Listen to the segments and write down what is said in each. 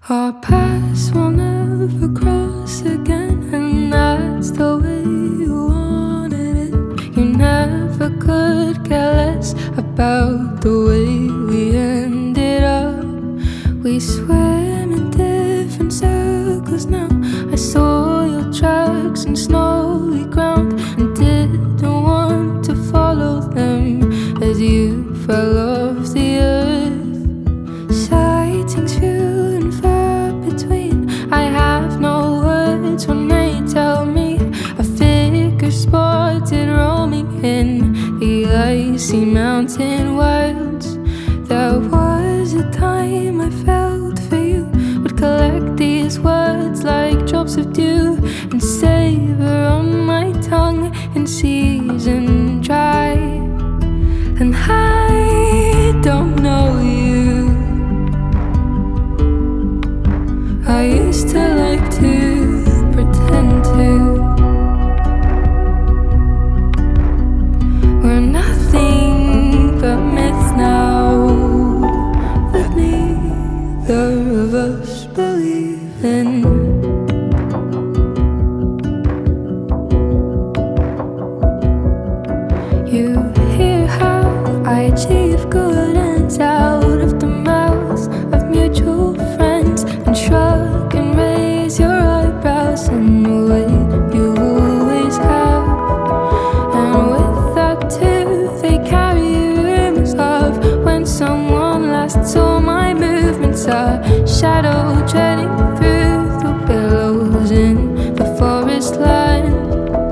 Our paths will never cross again, and that's the way you wanted it. You never could care less about the way we ended up. We swam in different circles now. I saw your tracks in snowy ground and didn't want to follow them as you fell off the earth. Sightings few and far between. I have no words when they tell me a figure spotted roaming in the icy mountain wilds. There was a time I felt for you, would collect these words like drops of dew and savor on my tongue in season dry. And I don't know you. I used to like to pretend to. We're nothing but myths now that neither of us believe in. You hear how I achieve good ends out of the mouths of mutual friends, and shrug and raise your eyebrows in the way you always have. And with that too, they carry rumors of when someone last saw my movements. A shadow treading through the willows in the forest line.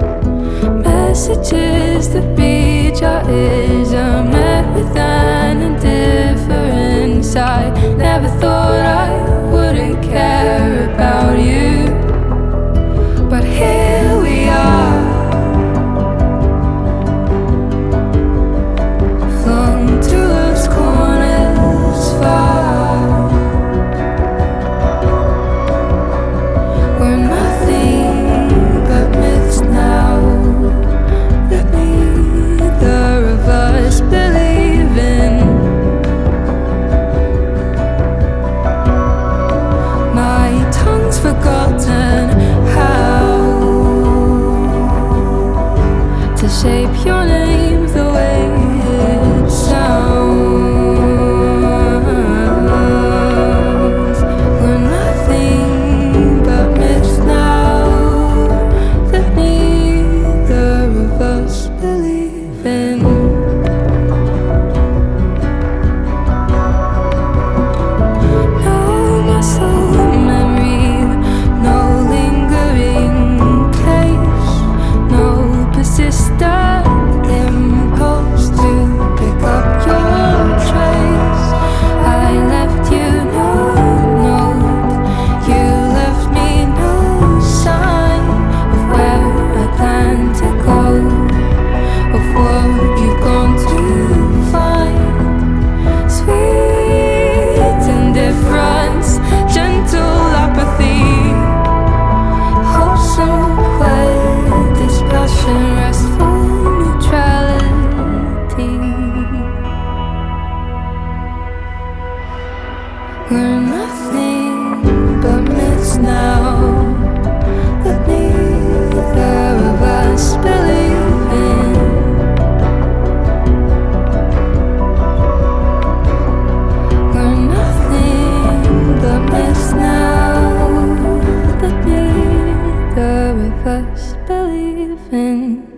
Messages that reach our ears are met with an indifference. I never thought I wouldn't care about you, but here we are, flung to love's corners far. We're nothing but myths now that neither of us believe in. My tongue's forgotten how to shape your name the way it sounds. We're nothing but myths now that neither of us believe in. No muscle memory, no lingering place, no persistent impulse to pick up your trace. I left you no note, you left me no sign of where I plan to go, of what you've gone to find. Sweet indifference, gentle apathy, wholesome quiet dispassion, restful neutrality. We're nothing but myths now that neither of us believe in. We're nothing but myths now that neither of us believe in.